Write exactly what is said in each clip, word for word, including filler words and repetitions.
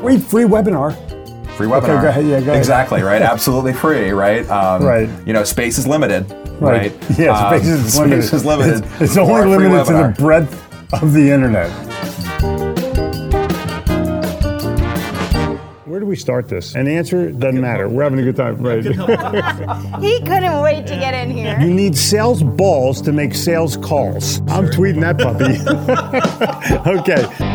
Wait, free webinar. Free webinar. Okay, go ahead. Yeah, go ahead. Exactly, right? Absolutely free, right? Um, right. You know, space is limited, right? right? Yeah, um, space is limited. Space is limited. It's, it's only limited to the breadth of the internet. Where do we start this? And the answer doesn't matter. We're having a good time, right? He couldn't wait to get in here. You need sales balls to make sales calls. I'm tweeting that puppy. Okay.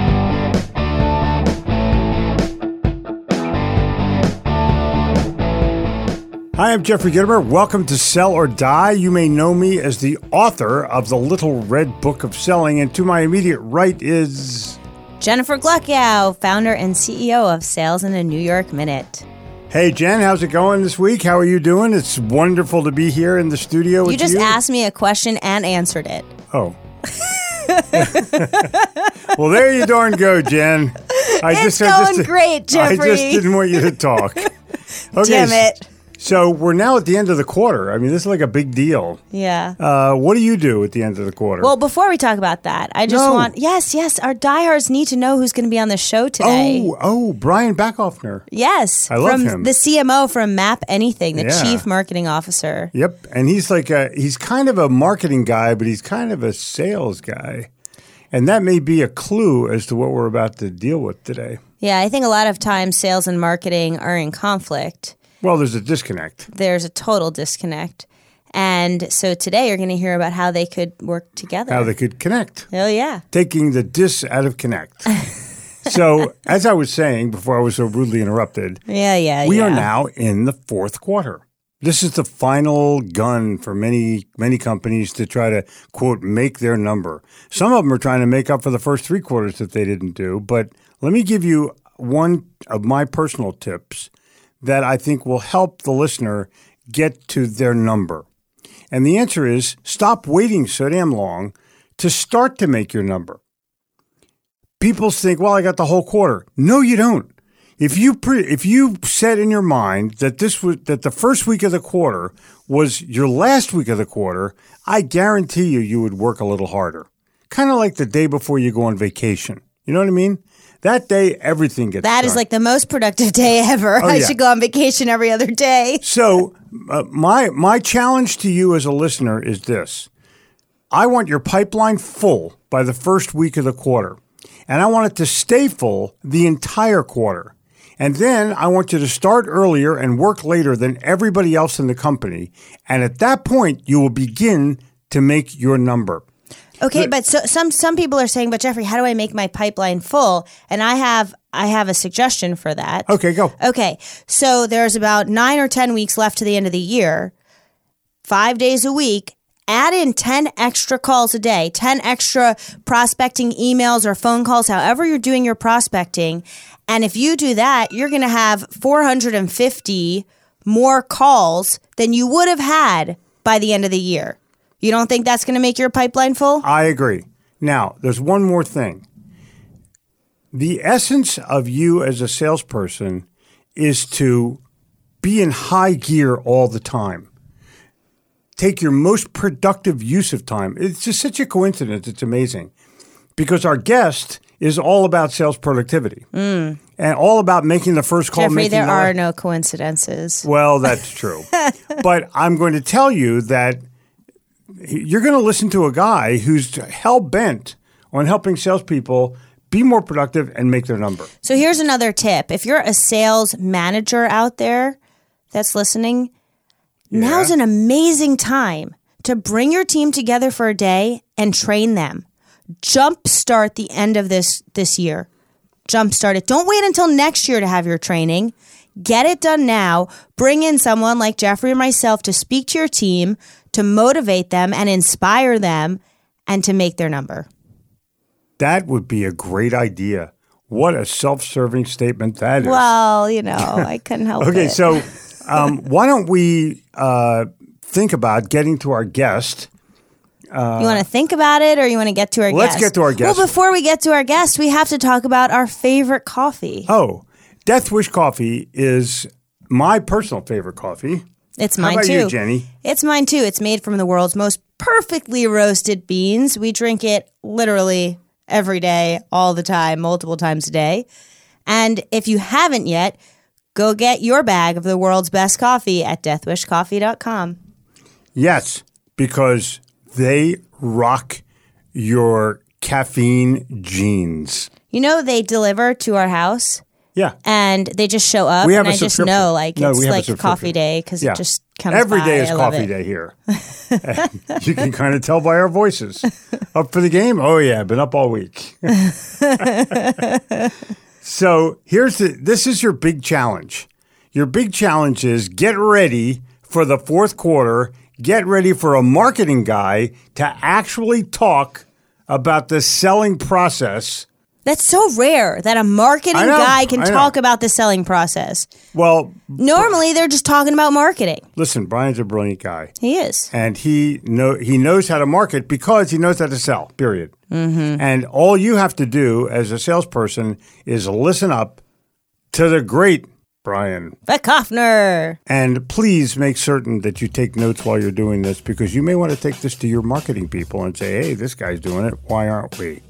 Hi, I'm Jeffrey Gitomer. Welcome to Sell or Die. You may know me as the author of the Little Red Book of Selling, and to my immediate right is... Jennifer Gluckow, founder and C E O of Sales in a New York Minute. Hey, Jen, how's it going this week? How are you doing? It's wonderful to be here in the studio with you. You just asked me a question and answered it. Oh. Well, there you darn go, Jen. I it's just, going I just, great, Jeffrey. I just didn't want you to talk. Okay, Damn it. So we're now at the end of the quarter. I mean, this is like a big deal. Yeah. Uh, what do you do at the end of the quarter? Well, before we talk about that, I just no. want... Yes, yes, our diehards need to know who's going to be on the show today. Oh, oh, Brian Backoffner. Yes. I love from him. The C M O from Map Anything, the Yeah. Chief Marketing Officer. Yep, and he's like a, he's kind of a marketing guy, but he's kind of a sales guy. And that may be a clue as to what we're about to deal with today. Yeah, I think a lot of times sales and marketing are in conflict. Well, there's a disconnect. There's a total disconnect. And so today you're going to hear about how they could work together. How they could connect. Oh, yeah. Taking the dis out of connect. So, as I was saying before I was so rudely interrupted, yeah, yeah, we yeah. are now in the fourth quarter. This is the final gun for many, many companies to try to, quote, make their number. Some of them are trying to make up for the first three quarters that they didn't do. But let me give you one of my personal tips that I think will help the listener get to their number. And the answer is stop waiting so damn long to start to make your number. People think, well, I got the whole quarter. No, you don't. If you pre- if you set in your mind that this was that the first week of the quarter was your last week of the quarter, I guarantee you you would work a little harder. Kind of like the day before you go on vacation. You know what I mean? That day, everything gets That done. is like the most productive day ever. Oh, I yeah. should go on vacation every other day. So uh, my my challenge to you as a listener is this. I want your pipeline full by the first week of the quarter. And I want it to stay full the entire quarter. And then I want you to start earlier and work later than everybody else in the company. And at that point, you will begin to make your number. Okay, but so, some some people are saying, but Jeffrey, how do I make my pipeline full? And I have I have a suggestion for that. Okay, go. Okay, so there's about nine or ten weeks left to the end of the year, five days a week. Add in ten extra calls a day, ten extra prospecting emails or phone calls, however you're doing your prospecting. And if you do that, you're going to have four hundred fifty more calls than you would have had by the end of the year. You don't think that's going to make your pipeline full? I agree. Now, there's one more thing. The essence of you as a salesperson is to be in high gear all the time. Take your most productive use of time. It's just such a coincidence. It's amazing. Because our guest is all about sales productivity mm. and all about making the first call. Jeffrey, there the are last. no coincidences. Well, that's true. But I'm going to tell you that you're going to listen to a guy who's hell-bent on helping salespeople be more productive and make their number. So here's another tip. If you're a sales manager out there that's listening, yeah. now's an amazing time to bring your team together for a day and train them. Jumpstart the end of this, this year. Jumpstart it. Don't wait until next year to have your training. Get it done now. Bring in someone like Jeffrey or myself to speak to your team, to motivate them and inspire them, and to make their number. That would be a great idea. What a self-serving statement that is. Well, you know, I couldn't help okay, it. Okay, so um, why don't we uh, think about getting to our guest? Uh, you want to think about it or you want to get to our let's guest? Let's get to our guest. Well, before we get to our guest, we have to talk about our favorite coffee. Oh, Death Wish Coffee is my personal favorite coffee. It's mine How about too. you, Jenny? It's mine too. It's made from the world's most perfectly roasted beans. We drink it literally every day, all the time, multiple times a day. And if you haven't yet, go get your bag of the world's best coffee at death wish coffee dot com. Yes, because they rock your caffeine jeans. You know, they deliver to our house. Yeah. And they just show up, We have and a I just subscription. know, like, No, it's we have a like subscription. coffee day because Yeah. it just comes Every by. day is I love coffee it. day here. And you can kind of tell by our voices. Up for the game? Oh, yeah, been up all week. So here's the, this is your big challenge. Your big challenge is get ready for the fourth quarter. Get ready for a marketing guy to actually talk about the selling process. That's so rare that a marketing I know, guy can I know. talk about the selling process. Well, Normally, they're just talking about marketing. listen, Brian's a brilliant guy. He is. And he know he knows how to market because he knows how to sell, period. Mm-hmm. And all you have to do as a salesperson is listen up to the great Brian. Verkaufner. And please make certain that you take notes while you're doing this, because you may want to take this to your marketing people and say, hey, this guy's doing it. Why aren't we?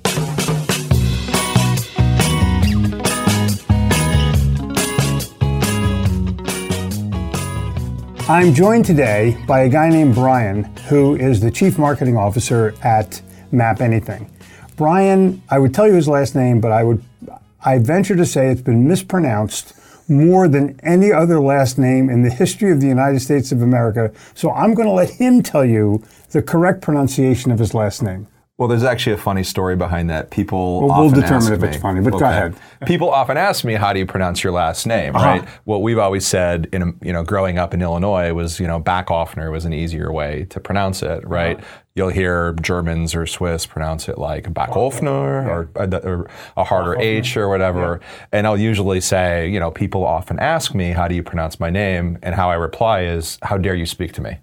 I'm joined today by a guy named Brian, who is the Chief Marketing Officer at Map Anything. Brian, I would tell you his last name, but I would I venture to say it's been mispronounced more than any other last name in the history of the United States of America. So I'm going to let him tell you the correct pronunciation of his last name. Well, there's actually a funny story behind that. People Well, often we'll determine ask if me, it's funny, but go ahead. People often ask me, how do you pronounce your last name, Uh-huh. right? What we've always said, in you know, growing up in Illinois was, you know, Backoffner was an easier way to pronounce it, right? Uh-huh. You'll hear Germans or Swiss pronounce it like Backoffner, or, a, or a harder H or whatever. Yeah. And I'll usually say, you know, people often ask me, how do you pronounce my name? And how I reply is, how dare you speak to me?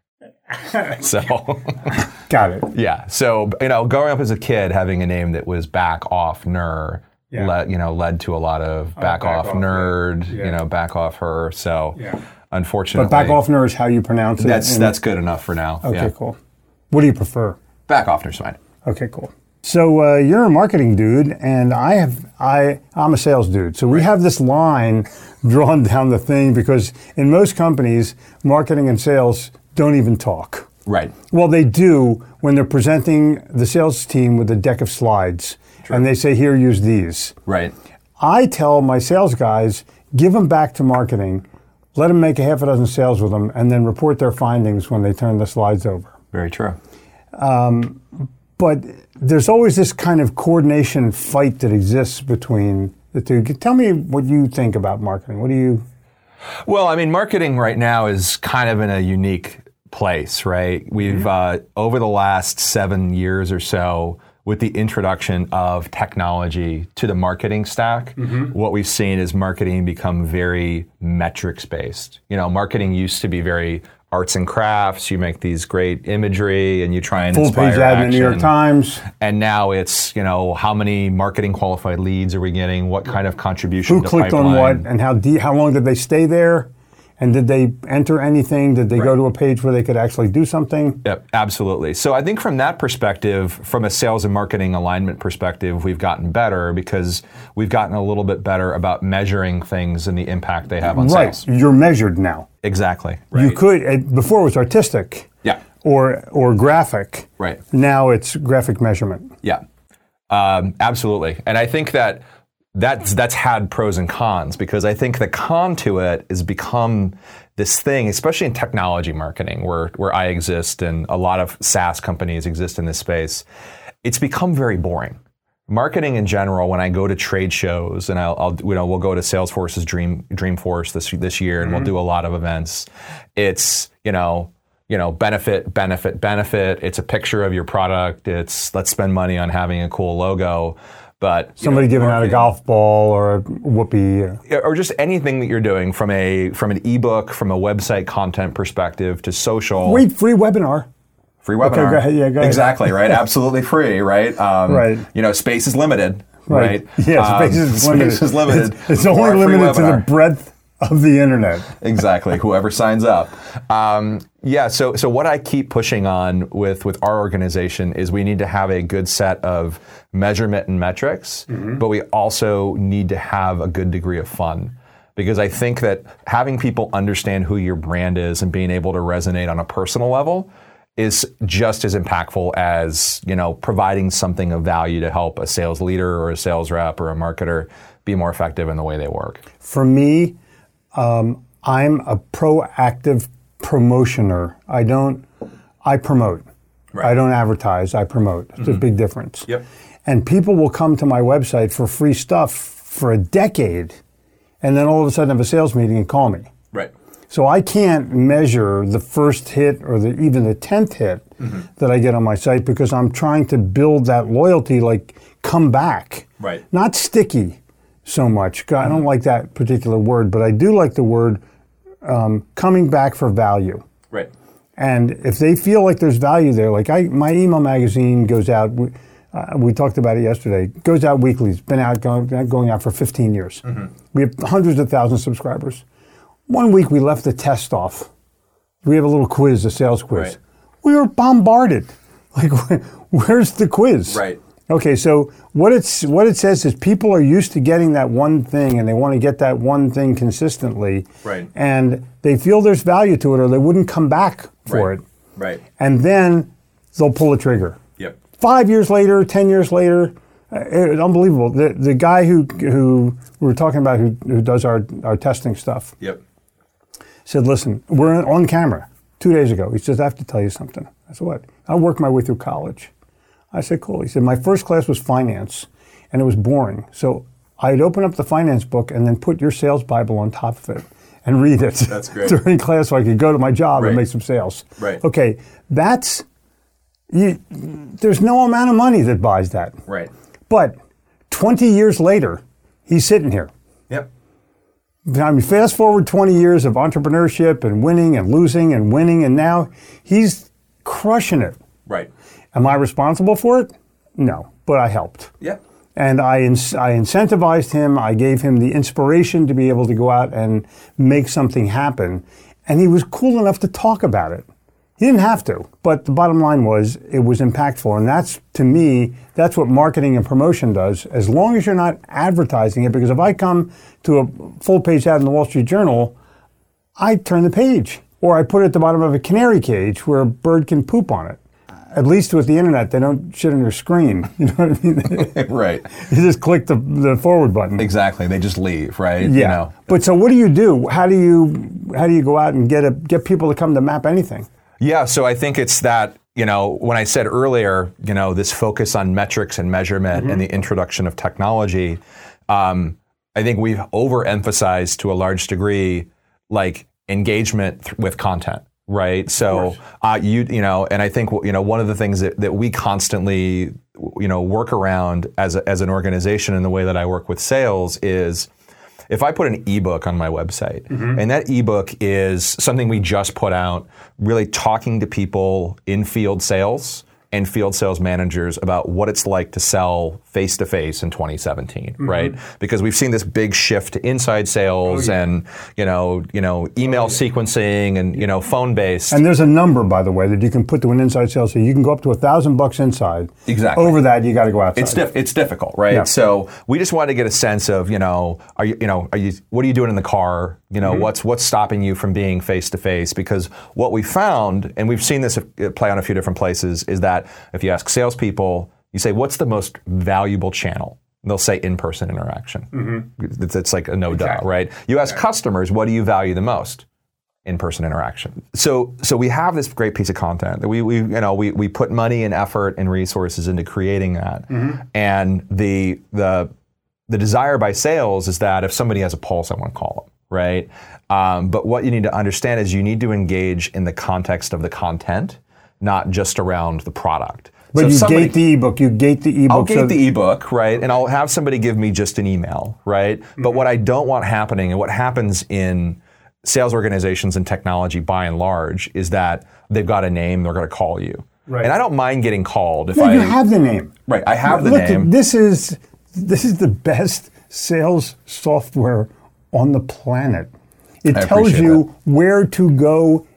So, got it. Yeah. So, you know, growing up as a kid, having a name that was back off ner, yeah. led, you know, led to a lot of back, oh, back off, off nerd, yeah. you know, back off her. So, yeah. unfortunately, but back off ner is how you pronounce it. That's that's good enough for now. Okay, yeah. cool. What do you prefer? Back off ner's fine. Okay, cool. So uh, you're a marketing dude, and I have I I'm a sales dude. So we right. have this line drawn down the thing, because in most companies, marketing and sales don't even talk. Right. Well, they do when they're presenting the sales team with a deck of slides. True. And they say, here, use these. Right. I tell my sales guys, give them back to marketing, let them make a half a dozen sales with them, and then report their findings when they turn the slides over. Very true. Um, but there's always this kind of coordination fight that exists between the two. Tell me what you think about marketing. What do you... Well, I mean, marketing right now is kind of in a unique place, right? We've, mm-hmm. uh, over the last seven years or so, with the introduction of technology to the marketing stack, mm-hmm. what we've seen is marketing become very metrics-based. You know, marketing used to be very arts and crafts. You make these great imagery and you try and full inspire page ad in action. the New York Times. And now it's, you know, how many marketing qualified leads are we getting? What kind of contribution Who to clicked pipeline? on what, and how deep, how long did they stay there? And did they enter anything? Did they right. go to a page where they could actually do something? Yep, absolutely. So I think from that perspective, from a sales and marketing alignment perspective, we've gotten better because we've gotten a little bit better about measuring things and the impact they have on right. sales. Right, you're measured now. Exactly. Right. You could, before it was artistic. Yeah. Or or graphic. Right. Now it's graphic measurement. Yeah, um, absolutely. And I think that That's that's had pros and cons, because I think the con to it has become this thing, especially in technology marketing, where where I exist and a lot of SaaS companies exist in this space. It's become very boring. Marketing in general, when I go to trade shows, and I'll, I'll you know we'll go to Salesforce's Dream Dreamforce this this year, and mm-hmm. we'll do a lot of events. It's you know. You know, benefit, benefit, benefit. It's a picture of your product. It's let's spend money on having a cool logo. But somebody know, giving out a golf ball or a whoopee, or just anything that you're doing from a from an ebook, from a website content perspective to social. Wait, free webinar. Free webinar. Okay, go ahead. Yeah, go ahead. Exactly, right? Absolutely free, right? Um, right. You know, space is limited, right? right? Yeah, space um, is limited. Space is limited. It's, it's only limited to the breadth of the internet. Exactly. Whoever signs up. Um, Yeah, so so what I keep pushing on with, with our organization is we need to have a good set of measurement and metrics, mm-hmm. but we also need to have a good degree of fun. Because I think that having people understand who your brand is and being able to resonate on a personal level is just as impactful as, you know, providing something of value to help a sales leader or a sales rep or a marketer be more effective in the way they work. For me, um, I'm a proactive promotioner. I don't, I promote. Right. I don't advertise, I promote. It's mm-hmm. a big difference. Yep. And people will come to my website for free stuff for a decade, and then all of a sudden have a sales meeting and call me. Right. So I can't measure the first hit or the, even the tenth hit mm-hmm. that I get on my site because I'm trying to build that loyalty, like come back. Right. Not sticky so much. I don't like that particular word, but I do like the word Um, coming back for value. Right. And if they feel like there's value there, like I, my email magazine goes out, we, uh, we talked about it yesterday, goes out weekly. It's been out going, going out for fifteen years. Mm-hmm. We have hundreds of thousands of subscribers. One week we left the test off. We have a little quiz, a sales quiz. Right. We were bombarded. Like, where's the quiz? Right. Okay, so what it's what it says is people are used to getting that one thing, and they want to get that one thing consistently. Right. And they feel there's value to it, or they wouldn't come back for right. it. Right. And then they'll pull the trigger. Yep. Five years later, ten years later, uh, it's unbelievable. The the guy who who we were talking about who who does our our testing stuff. Yep. Said, listen, we're on camera two days ago. He says, I have to tell you something. I said, what? I worked my way through college. I said, cool. He said, my first class was finance, and it was boring. So I'd open up the finance book and then put your sales Bible on top of it and read it. That's great. During class so I could go to my job right. and make some sales. Right. Okay, that's, you, there's no amount of money that buys that. Right. But twenty years later, he's sitting here. Yep. I mean, fast forward twenty years of entrepreneurship and winning and losing and winning, and now he's crushing it. Right. Am I responsible for it? No, but I helped. Yeah. And I, ins- I incentivized him. I gave him the inspiration to be able to go out and make something happen. And he was cool enough to talk about it. He didn't have to, but the bottom line was it was impactful. And that's, to me, that's what marketing and promotion does, as long as you're not advertising it. Because if I come to a full-page ad in the Wall Street Journal, I turn the page. Or I put it at the bottom of a canary cage where a bird can poop on it. At least with the internet, they don't shit on your screen. You know what I mean? Right. You just click the, the forward button. Exactly. They just leave, right? Yeah. You know. But so what do you do? How do you how do you go out and get a get people to come to Map Anything? Yeah. So I think it's that, you know, when I said earlier, you know, this focus on metrics and measurement mm-hmm. and the introduction of technology, um, I think we've overemphasized to a large degree, like engagement th- with content. Right. So, uh, you, you know, and I think, you know, one of the things that, that we constantly, you know, work around as a, as an organization in the way that I work with sales is if I put an ebook on my website mm-hmm. and that ebook is something we just put out, really talking to people in field sales and field sales managers about what it's like to sell face-to-face in twenty seventeen, mm-hmm. right? Because we've seen this big shift to inside sales oh, yeah. and, you know, you know, email oh, yeah. sequencing and, you know, phone-based. And there's a number, by the way, that you can put to an inside sales. So you can go up to a thousand bucks inside. Exactly. Over that, you got to go outside. It's diff- it's difficult, right? Yeah. So we just wanted to get a sense of, you know, are you, you know, are you, what are you doing in the car? You know, mm-hmm. what's what's stopping you from being face-to-face? Because what we found, and we've seen this play on a few different places, is that if you ask salespeople, you say, what's the most valuable channel? And they'll say in-person interaction. Mm-hmm. It's, it's like a no exactly. duh, right? You ask exactly. customers, what do you value the most? In-person interaction. So, so we have this great piece of content that we, we, you know, we, we put money and effort and resources into creating that, mm-hmm. and the the the desire by sales is that if somebody has a pulse, I want to call them. Right? Um, but what you need to understand is you need to engage in the context of the content, not just around the product. But so you somebody, gate the ebook, you gate the ebook. I'll gate so the ebook, right? And I'll have somebody give me just an email, right? Mm-hmm. But what I don't want happening, and what happens in sales organizations and technology by and large, is that they've got a name, they're going to call you. Right. And I don't mind getting called if no, I... you have the name. Right, I have the Look, name. This is, this is the best sales software on the planet. It I tells you that. where to go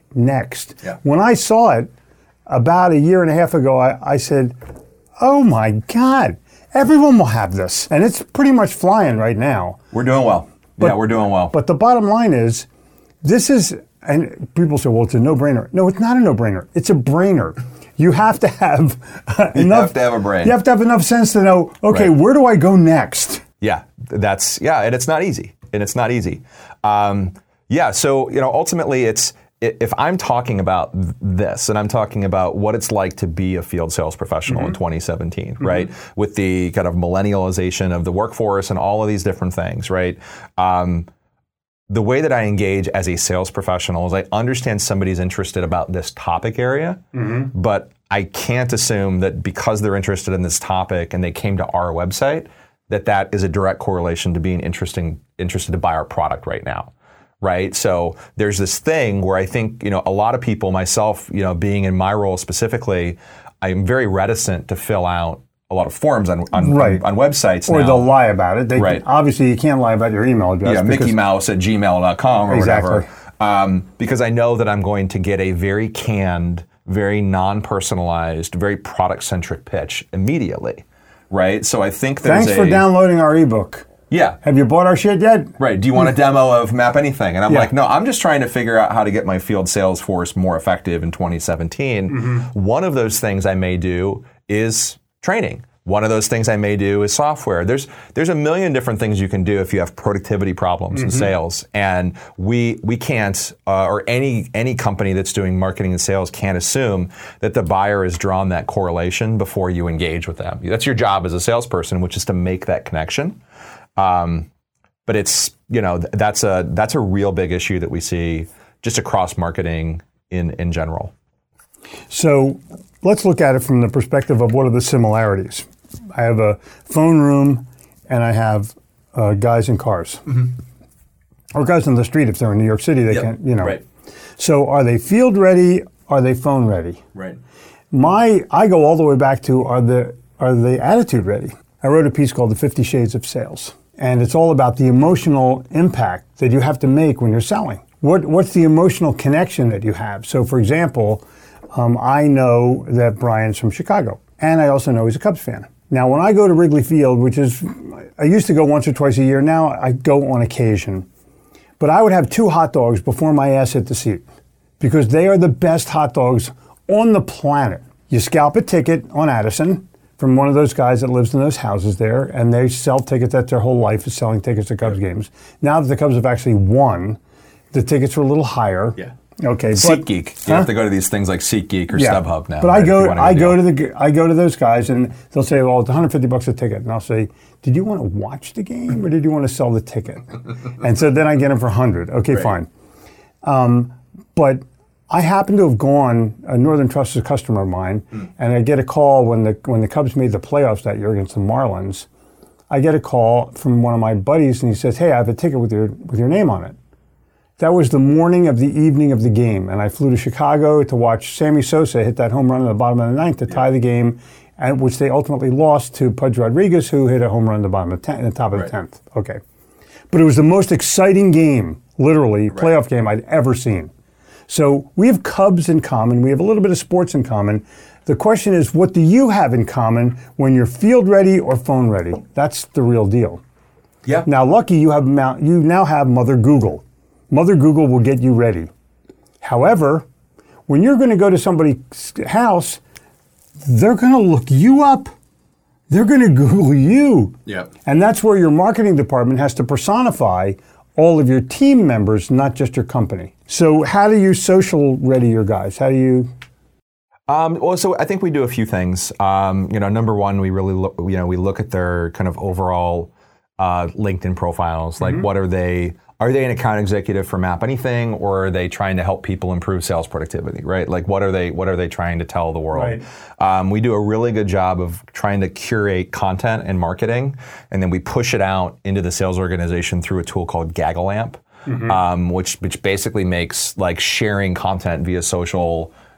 next? Yeah. When I saw it about a year and a half ago, I, I said, oh my God, everyone will have this. And it's pretty much flying right now. We're doing well. But, yeah, we're doing well. But the bottom line is, this is, and people say, well, it's a no-brainer. No, it's not a no-brainer. It's a brainer. You have to have uh, you enough. have to have a brain. You have to have enough sense to know, okay, Right. where do I go next? Yeah, that's, yeah, and it's not easy. And it's not easy. Um, yeah, so, you know, ultimately it's, if I'm talking about this, and I'm talking about what it's like to be a field sales professional mm-hmm. in twenty seventeen, mm-hmm. right? With the kind of millennialization of the workforce and all of these different things, right? Um, the way that I engage as a sales professional is I understand somebody's interested about this topic area, mm-hmm. but I can't assume that because they're interested in this topic and they came to our website, that that is a direct correlation to being interesting, interested to buy our product right now. Right. So there's this thing where I think, you know, a lot of people, myself, you know, being in my role specifically, I'm very reticent to fill out a lot of forms on on, right. on, on websites or now. they'll lie about it. They right. can, obviously, you can't lie about your email address. Yeah, Mickey Mouse at gmail dot com or exactly. whatever. Um, because I know that I'm going to get a very canned, very non-personalized, very product-centric pitch immediately. Right. So I think there's Thanks a, for downloading our ebook. Yeah. Have you bought our shit yet? Right. Do you want a demo of Map Anything? And I'm yeah. like, no, I'm just trying to figure out how to get my field sales force more effective in twenty seventeen. Mm-hmm. One of those things I may do is training. One of those things I may do is software. There's there's a million different things you can do if you have productivity problems mm-hmm. in sales. And we we can't, uh, or any any company that's doing marketing and sales can't assume that the buyer has drawn that correlation before you engage with them. That's your job as a salesperson, which is to make that connection. Um, but it's, you know, that's a that's a real big issue that we see just across marketing in, in general. So let's look at it from the perspective of what are the similarities. I have a phone room and I have uh, guys in cars. Mm-hmm. Or guys on the street if they're in New York City, they yep. can't, you know. Right. So are they field ready? Are they phone ready? Right. My, I go all the way back to are the are they attitude ready? I wrote a piece called The fifty Shades of Sales. And it's all about the emotional impact that you have to make when you're selling. What What's the emotional connection that you have? So, for example, um, I know that Brian's from Chicago, and I also know he's a Cubs fan. Now, when I go to Wrigley Field, which is, I used to go once or twice a year, now I go on occasion. But I would have two hot dogs before my ass hit the seat, because they are the best hot dogs on the planet. You scalp a ticket on Addison from one of those guys that lives in those houses there, and they sell tickets. That's their whole life, is selling tickets to Cubs games. Now that the Cubs have actually won, the tickets are a little higher. Yeah. Okay. SeatGeek. You huh? have to go to these things like SeatGeek or yeah. StubHub now. But right, I go, I go deal. to the, I go to those guys, and they'll say, "Well, it's one hundred fifty bucks a ticket," and I'll say, "Did you want to watch the game, or did you want to sell the ticket?" And so then I get them for one hundred. Okay, right. fine. Um, but I happen to have gone, a Northern Trust is a customer of mine, mm. and I get a call when the when the Cubs made the playoffs that year against the Marlins. I get a call from one of my buddies, and he says, "Hey, I have a ticket with your with your name on it." That was the morning of the evening of the game, and I flew to Chicago to watch Sammy Sosa hit that home run in the bottom of the ninth to yeah. tie the game, and which they ultimately lost to Pudge Rodriguez, who hit a home run in the bottom of the, ten, in the top of right. the tenth. Okay, but it was the most exciting game, literally right. playoff game I'd ever seen. So we have Cubs in common. We have a little bit of sports in common. The question is, what do you have in common when you're field ready or phone ready? That's the real deal. Yeah. Now, lucky you have you now have Mother Google. Mother Google will get you ready. However, when you're going to go to somebody's house, they're going to look you up. They're going to Google you. Yeah. And that's where your marketing department has to personify all of your team members, not just your company. So how do you social ready your guys? How do you... Um, well, so I think we do a few things. Um, you know, number one, we really look, you know, we look at their kind of overall uh, LinkedIn profiles. Like, mm-hmm. what are they... Are they an account executive for Map Anything, or are they trying to help people improve sales productivity, right? Like, what are they what are they trying to tell the world? Right. Um, we do a really good job of trying to curate content and marketing, and then we push it out into the sales organization through a tool called Gaggleamp, mm-hmm. um, which which basically makes like sharing content via social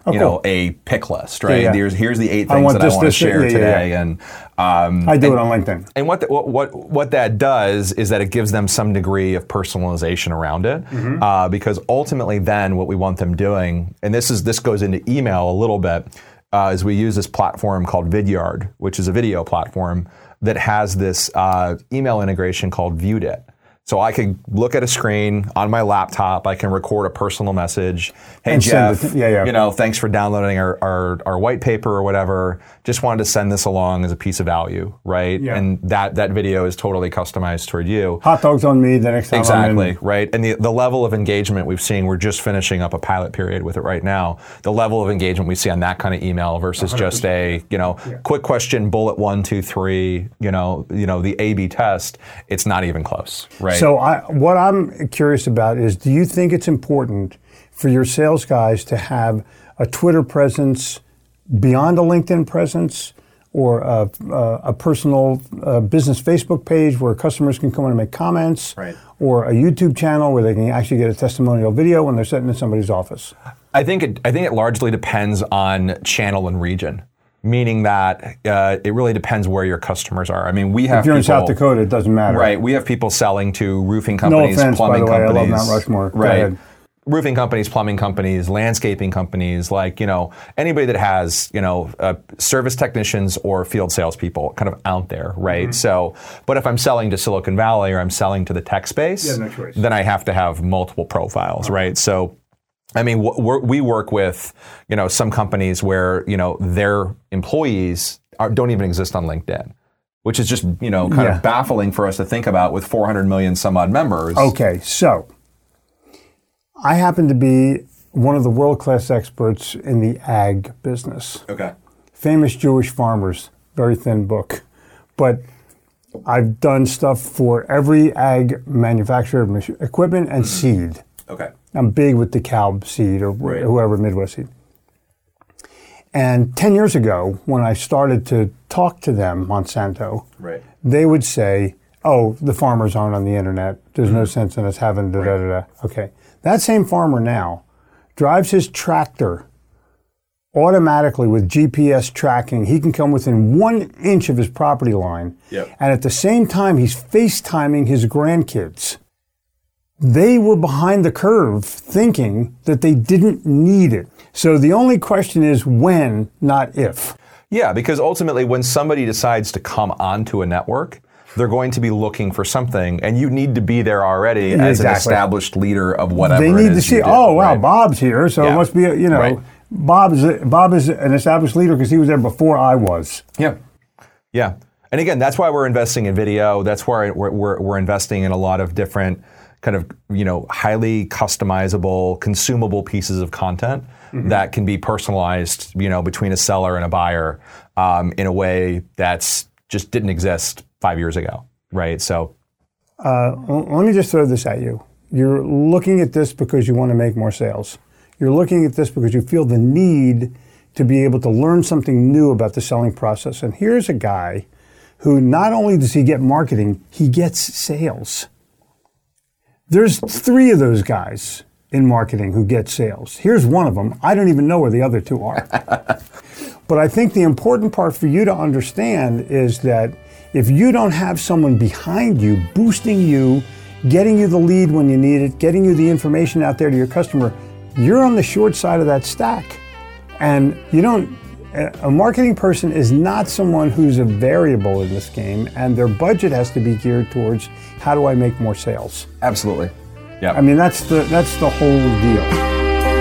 you cool. know, a pick list, right? Yeah, yeah. Here's here's the eight I things want that this, I want to this, share yeah, yeah, today, yeah. and um, I do and, it on LinkedIn. And what, the, what what what that does is that it gives them some degree of personalization around it, Mm-hmm. uh, because ultimately, then what we want them doing, and this is this goes into email a little bit, uh, is we use this platform called Vidyard, which is a video platform that has this uh, email integration called Viewed It. So I could look at a screen on my laptop. I can record a personal message. Hey, And send Jeff, it- yeah, yeah. you know, thanks for downloading our, our, our white paper or whatever. Just wanted to send this along as a piece of value, right? Yeah. And that, that video is totally customized toward you. Hot dogs on me the next time I'm Exactly, in. right? And the, the level of engagement we've seen, we're just finishing up a pilot period with it right now. The level of engagement we see on that kind of email versus just a, you know, quick question, bullet one, two, three, you know, you know, the A B test, it's not even close, right? So I, what I'm curious about is, do you think it's important for your sales guys to have a Twitter presence beyond a LinkedIn presence, or a, a, a personal uh, business Facebook page where customers can come in and make comments, Right. or a YouTube channel where they can actually get a testimonial video when they're sitting in somebody's office? I think it, I think it largely depends on channel and region, meaning that uh, it really depends where your customers are. I mean, we have If you're in people, South Dakota, it doesn't matter. right? We have people selling to roofing No companies, offense, by plumbing the way. I love companies, Mount Rushmore. Go right? ahead. Roofing companies, plumbing companies, landscaping companies, like, you know, anybody that has, you know, uh, service technicians or field salespeople kind of out there, right? Mm-hmm. So, but if I'm selling to Silicon Valley or I'm selling to the tech space, Yeah, no choice. then I have to have multiple profiles, right? So, I mean, we're, we work with, you know, some companies where, you know, their employees are, don't even exist on LinkedIn, which is just, you know, kind Yeah. of baffling for us to think about with four hundred million some odd members. Okay, so I happen to be one of the world-class experts in the ag business. Okay. Famous Jewish Farmers, very thin book. But I've done stuff for every ag manufacturer of mach- equipment and Mm-hmm. seed. Okay. I'm big with DeKalb seed or wh- Right. whoever, Midwest seed. And ten years ago, when I started to talk to them, Monsanto, Right. they would say, oh, the farmers aren't on the internet. There's no sense in us having da da da da. Okay. That same farmer now drives his tractor automatically with G P S tracking. He can come within one inch of his property line. Yep. And at the same time, he's FaceTiming his grandkids. They were behind the curve thinking that they didn't need it. So the only question is when, not if. Yeah, because ultimately when somebody decides to come onto a network, they're going to be looking for something, and you need to be there already as an Exactly. established leader of whatever They it need is to see, you do, oh, wow, right? Bob's here, so Yeah. it must be, a, you know, Right. Bob is a, Bob is an established leader because he was there before I was. Yeah, yeah. And again, that's why we're investing in video. That's why we're, we're, we're investing in a lot of different kind of, you know, highly customizable, consumable pieces of content mm-hmm. that can be personalized, you know, between a seller and a buyer um, in a way that's just didn't exist five years ago, right? So, uh, let me just throw this at you. You're looking at this because you want to make more sales. You're looking at this because you feel the need to be able to learn something new about the selling process. And here's a guy who not only does he get marketing, he gets sales. There's three of those guys in marketing who get sales. Here's one of them. I don't even know where the other two are. But I think the important part for you to understand is that if you don't have someone behind you, boosting you, getting you the lead when you need it, getting you the information out there to your customer, you're on the short side of that stack. And you don't, a marketing person is not someone who's a variable in this game, and their budget has to be geared towards how do I make more sales? absolutely. Yeah. I mean, that's the that's the whole deal.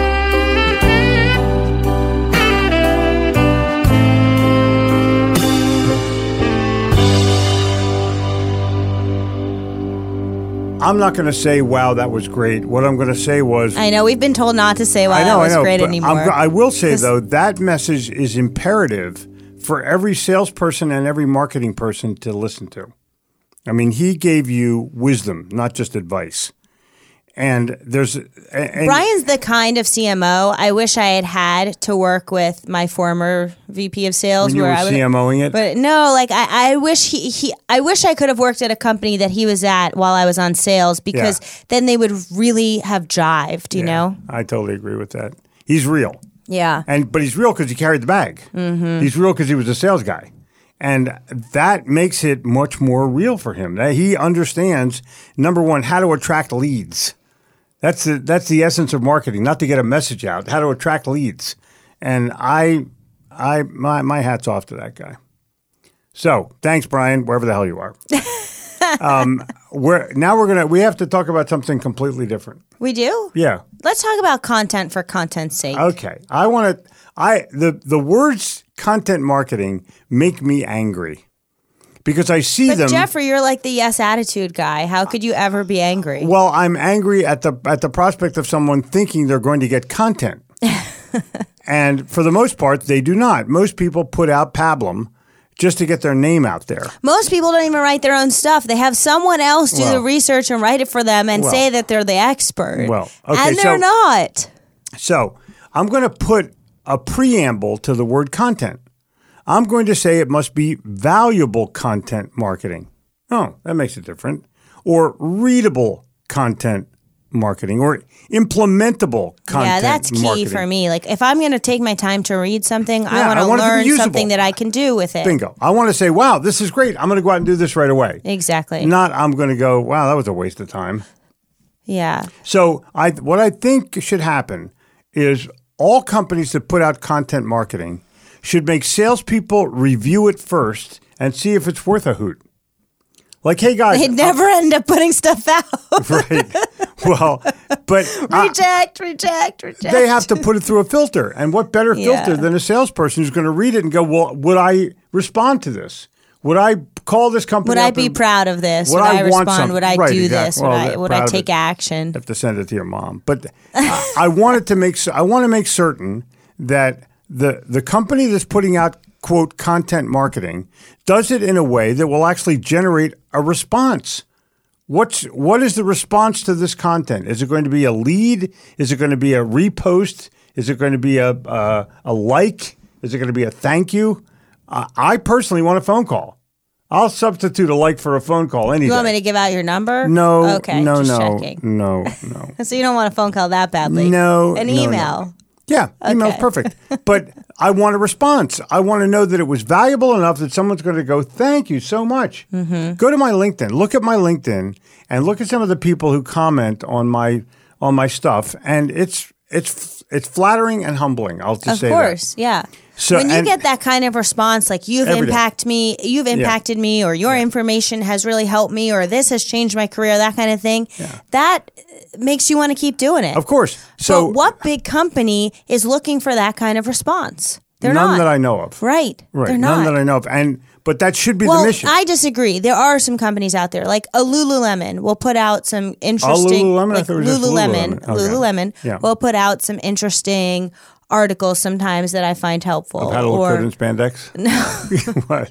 I'm not going to say, wow, that was great. What I'm going to say was, I know we've been told not to say, wow, I know, that was I know, great but anymore. I'm, I will say, 'Cause- though, that message is imperative for every salesperson and every marketing person to listen to. I mean, he gave you wisdom, not just advice. And there's... And, Brian's the kind of C M O I wish I had had to work with my former V P of sales. when you where were I would, CMOing it, But no, like I, I wish he, he I wish I could have worked at a company that he was at while I was on sales, because Yeah. then they would really have jived, you know? I totally agree with that. He's real. Yeah. And but he's real because he carried the bag. Mm-hmm. He's real because he was a sales guy. And that makes it much more real for him. That he understands, number one, how to attract leads. That's the, that's the essence of marketing, not to get a message out, how to attract leads. And I, I my, my hat's off to that guy. So thanks, Brian, wherever the hell you are. um, we're, now we're going to, we have to talk about something completely different. We do? Yeah. Let's talk about content for content's sake. Okay. I want to, I, the, the words content marketing make me angry because I see But them. Jeffrey, you're like the yes attitude guy. How could you ever be angry? Well, I'm angry at the at the prospect of someone thinking they're going to get content. And for the most part, they do not. Most people put out pablum just to get their name out there. Most people don't even write their own stuff. They have someone else do Well, the research and write it for them and well, say that they're the expert. Well, okay, and they're so- not. So I'm going to put a preamble to the word content. I'm going to say it must be valuable content marketing. Oh, that makes it different. Or readable content marketing or implementable content Yeah, that's key marketing. for me. Like if I'm going to take my time to read something, Yeah, I want I to want it to be learn usable. something that I can do with it. Bingo. I want to say, wow, this is great. I'm going to go out and do this right away. Exactly. Not I'm going to go, wow, that was a waste of time. Yeah. So I, what I think should happen is all companies that put out content marketing should make salespeople review it first and see if it's worth a hoot. Like, hey guys, They never end up putting stuff out. right? Well, but I- Reject, reject, reject. they have to put it through a filter, and what better filter Yeah. than a salesperson who's going to read it and go, well, would I respond to this? Would I call this company? Would I up be and- proud of this? Would Would, I I, want respond? some- Would I right, do exactly. this? Well, would I, they're would proud I of take it. action? Have to send it to your mom. But I, I wanted to make I want to make certain that the the company that's putting out quote content marketing does it in a way that will actually generate a response. What's what is the response to this content? Is it going to be a lead? Is it going to be a repost? Is it going to be a a, a like? Is it going to be a thank you? Uh, I personally want a phone call. I'll substitute a like for a phone call any You want day. me to give out your number? No, Okay. no, just no, checking. no, no. So you don't want a phone call that badly? No, An no, no. email. Yeah, email's Okay. perfect. But I want a response. I want to know that it was valuable enough that someone's going to go, thank you so much. Mm-hmm. Go to my LinkedIn. Look at my LinkedIn and look at some of the people who comment on my on my stuff. And it's it's it's flattering and humbling. I'll just Of say course, that. yeah. So- when you and- get that kind of response, like you've Every day. impacted me, you've impacted me, or your information has really helped me, or this has changed my career, that kind of thing, that makes you want to keep doing it. Of course. So but what big company is looking for that kind of response? They're none not. that I know of. Right. Right. They're none not. that I know of. And but that should be well, the mission. I disagree. There are some companies out there, like a Lululemon will put out some interesting. Lululemon? I Like thought it was just Lululemon, Lululemon. Okay. Lululemon Yeah. will put out some interesting articles sometimes that I find helpful. How to look or good in spandex? No. What?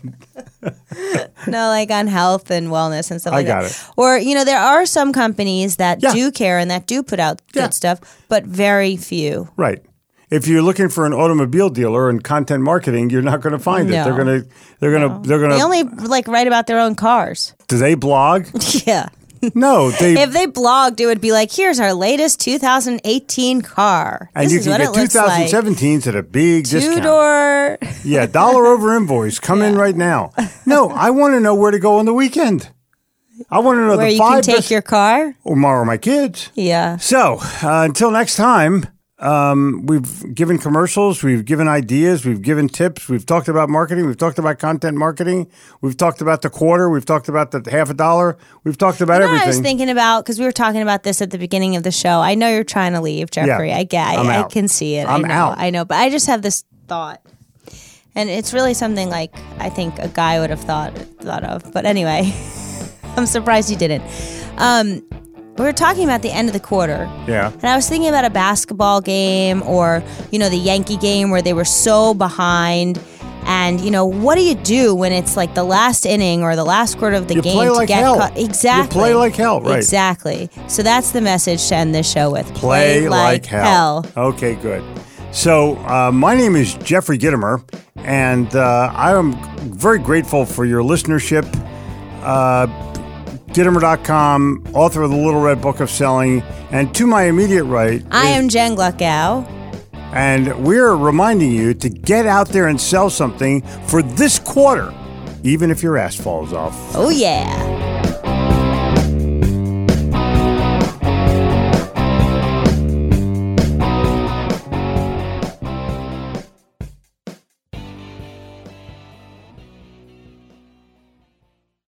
no, like on health and wellness and stuff I like got that. it. Or you know, there are some companies that Yeah. do care and that do put out Yeah. good stuff, but very few. Right. If you're looking for an automobile dealer in content marketing, you're not going to find it. No. They're going to. They're going to. They're going They to. only like write about their own cars. Do they blog? Yeah. No, they. If they blogged, it would be like, here's our latest two thousand eighteen car. and This you is can what get it looks like. twenty seventeens at a big discount. Two-door. Yeah, dollar over invoice. Come in right now. No, I want to know where to go on the weekend. I want to know Where the you five can take best, your car. or more of my kids. Yeah. So uh, until next time, um, we've given commercials, we've given ideas, we've given tips, we've talked about marketing, we've talked about content marketing, we've talked about the quarter, we've talked about the half a dollar, we've talked about You know, everything. I was thinking about, because we were talking about this at the beginning of the show. I know you're trying to leave, Jeffrey. Yeah, I get I'm I, I out. can see it. I'm I know. out. I know. But I just have this thought. And it's really something like I think a guy would have thought thought of. But anyway, I'm surprised you didn't. Um, we were talking about the end of the quarter. yeah. And I was thinking about a basketball game or, you know, the Yankee game where they were so behind. And, you know, what do you do when it's like the last inning or the last quarter of the You game play to like get hell. caught? Exactly. You play like hell, right. Exactly. So that's the message to end this show with. Play, like, hell. hell. Okay, good. So uh, my name is Jeffrey Gitomer, and uh, I am very grateful for your listenership. Uh, Gitomer dot com, author of the Little Red Book of Selling, and to my immediate right, I is- am Jen Gluckow. And we're reminding you to get out there and sell something for this quarter, even if your ass falls off. Oh, yeah.